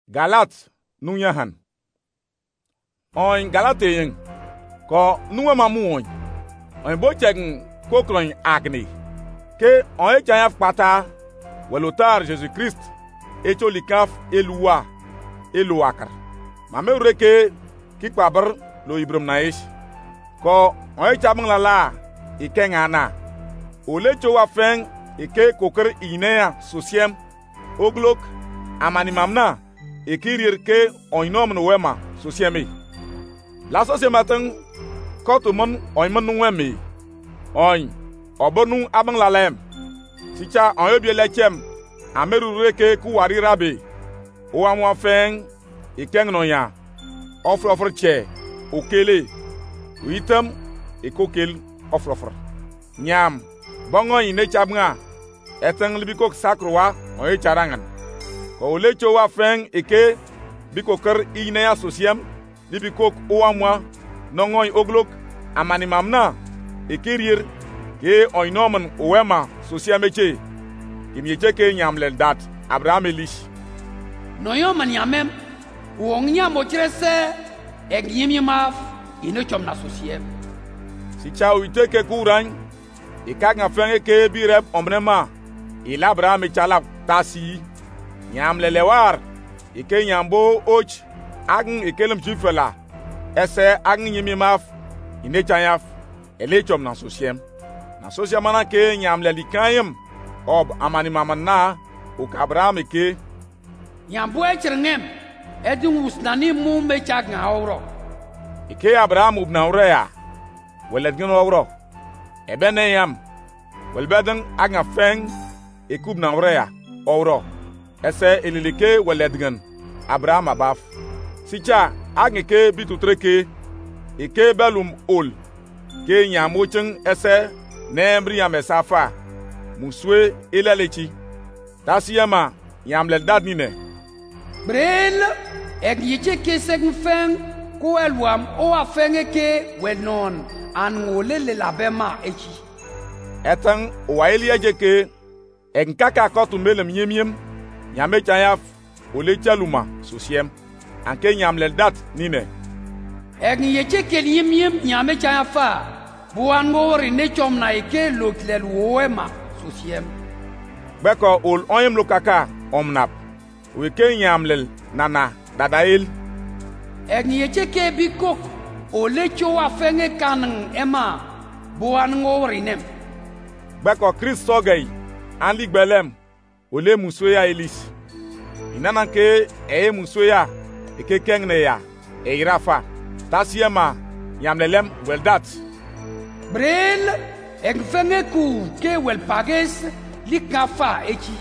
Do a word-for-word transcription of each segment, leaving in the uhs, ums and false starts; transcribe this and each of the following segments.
Galat nunyahan. On Galate yin ko nuwa mamu on. On bo chegen kokron agni. Ke on e chanya pata welotar Jésus-Christ e cholikaf elua eluakar. Mame ureke kikbabar lo ibrum naish. Ko on e chabang lala ikengana. Ole chowa feng ike koker inea susiem oglok amanimamna ikirir ke oinom no wema susiemi la sosiematen kotumon oimon no wemi oin obonu abang lalem sicha oyobie lechem amerure ke kuwari rabe o amwa feng ikeng no ya ofro ofro che okele witam ikokel ofro ofro nyam bongo ine chabnga eteng libikok sakrowa oye charangan ko lecho wa feng eke bikoker ine asosiem libikok oamwa nongoy oglok amani mamna ekirir ke oinomen owema sosiameche kimyeche ke nyamlel dat Abraham elish noyo man yamem wonya mochirese egyimimaf ine chomna sosiem si chao iteke kuran ikanga fenge ke bireb omnema ila Abraham chalap tasi nyam lelewar ike nyambo och agn ikelem jifela ese agn nyimimaf ine chanyaf elechom na sosiem na sosiem mana ke nyam lelikayem ob amani mamana o Abraham ke nyambo echirngem edun usnani mu me chagna awro ike Abraham ubna ureya weledgin awro ebene yam welbeden agna feng ekub na ureya owro ese elilike weledgen Abraham abaf sicha agike bitutreke ike belum ol ke nyamochen ese nembri yamesafa muswe elelechi tasiyama yamlel dadnine brel egyiche keseg feng ko elwam o afenge ke wenon an ngolele labema echi etang waelia jeke enkaka kotu melem yemyem nyame chayaf ole chaluma sosiem anke nyamlel dat nine egni yeche keliyemyem nyame chayafa buan ngori ne chomna ike loklel woema sosiem beko ol oyem lokaka omnap weke nyamlel nana dadail egni yeche ke bikok ole chowa fenge kanang ema buan ngori nem beko Chris sogay anli gbelem ole musoya elis inana ke eye musoya eke kengne ya eirafa tasiema yamlelem weldat brel egfenge ku ke wel pages likafa echi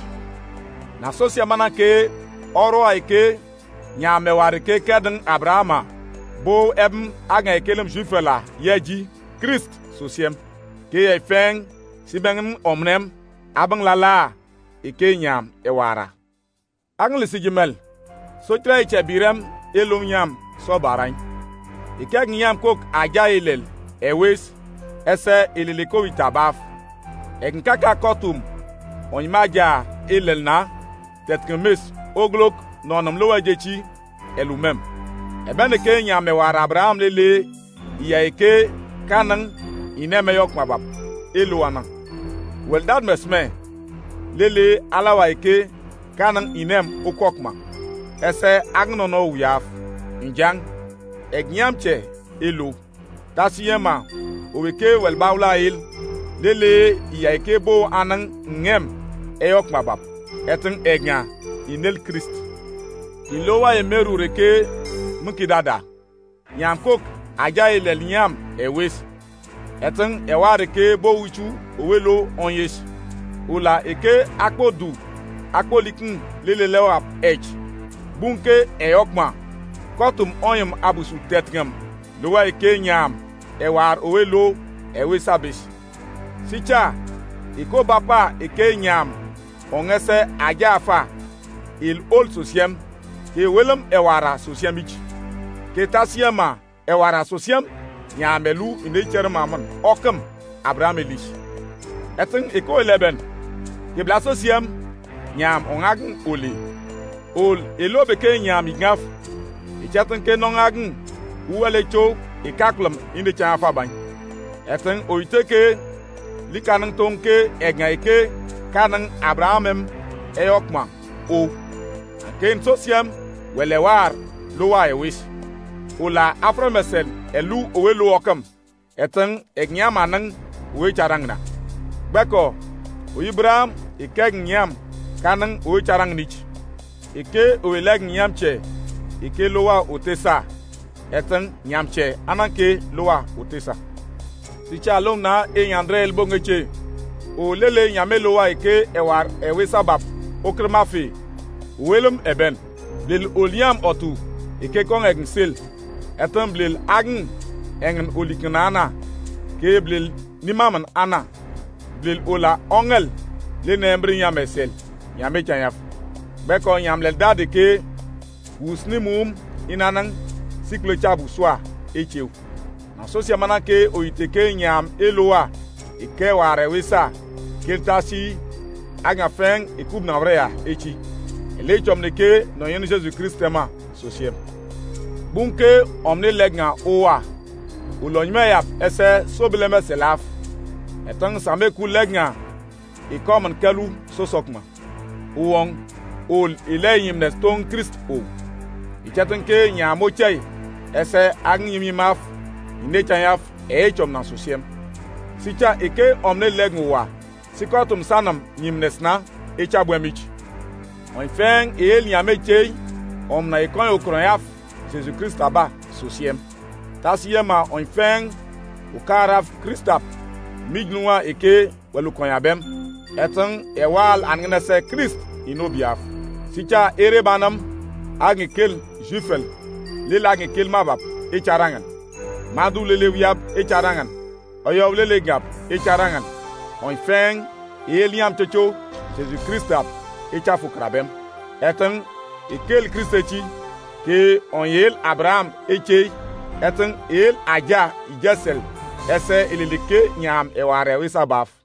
na sosia mana ke oro aike nyame warike kedin Abrahama bo em aga ekelem jufela yeji Christ sosiem ke ye feng sibengem omnem abang lala ike nyam ewara angle sigimel so trai chebirem elum nyam so barain ike nyam kok aja elel ewes ese eliliko witabaf enkaka kotum onyimaja elel na tetkemes oglok nonom lowajechi elumem ebene ke nyam ewara Abraham lele iya ike kanan ineme yok mabab eluana weldad mesme lele alawa ike kanan inem ukokma ese agnono uyaf njang egnyamche elu tasiyema oweke welbaula il lele iya ike bo anan ngem eyok mabab etin egnya inel Christ ilowa emeru reke mukidada nyamkok aja ilel nyam ewes etin eware ke bo wichu owelo onyes ula eke akpodu akpolikun lelelewa edge bunke eyokma kotum onyem abusu tetgem lowa eke nyam ewar owelo ewesabis sicha iko bapa eke nyam ongese aja afa il ol sosiem ke welem ewara sosiem ich ke tasiema ewara sosiem nyamelu ine chermaman okem Abraham elish etin iko eleven ke blasosiem nyam ongagn oli ol elo beke nyam igaf ichatin ke nongagen uwele cho ikaklum inde cha fa ban eten oiteke likanang tonke egnaike kanang abrahamem eyokma o ken sosiam welewar lowa ewis ula afromesel elu owelu okam eten egnyamanan we charangna beko o Ibrahim ikeg nyam kanang o charang nich ike oweleg nyam che ike lowa otesa eten nyam che ananke lowa otesa sicha lona e yandre el bongeche o lele nyame lowa ike ewar ewe sabab okremafi welum eben bil oliam otu ike kong egnsel eten blil agn engen oliknana ke blil nimaman ana blil ola ongel le nembri nyamesel nyame chanyaf beko nyamle dade ke usni mum inanang siklo chabu swa echew na sosia mana ke oiteke nyam eloa ike ware wisa keltasi aga feng ikub na wrea echi ele chomne ke no yen Jesus Christ ma sosiem bunke omne legna owa ulonyme yap ese sobileme selaf etang same ku legna ikoman kalu sosokma uwong ol ilayim ne stone Christ o ichaten ke nyamo chai ese agnyimi maf ine chayaf e chom na sosiem sicha ike omne legwa sikotum sanam nyimnesna echa bwemich on feng el nyame chei omna ikon okroyaf Jesus Christ aba sosiem tasiyema on feng ukaraf Christap mignua ike welukonyabem eten ewal angnese Christ inobiaf sicha erebanam agnikel jufel lilagi kilmabab echarangan madu lelewiab echarangan oyow lelegap echarangan on feng eliam techo Jesus Christap echafukrabem eten ekel Christechi ke on yel Abraham eche eten el aja ijesel ese ililike nyam eware wisabaf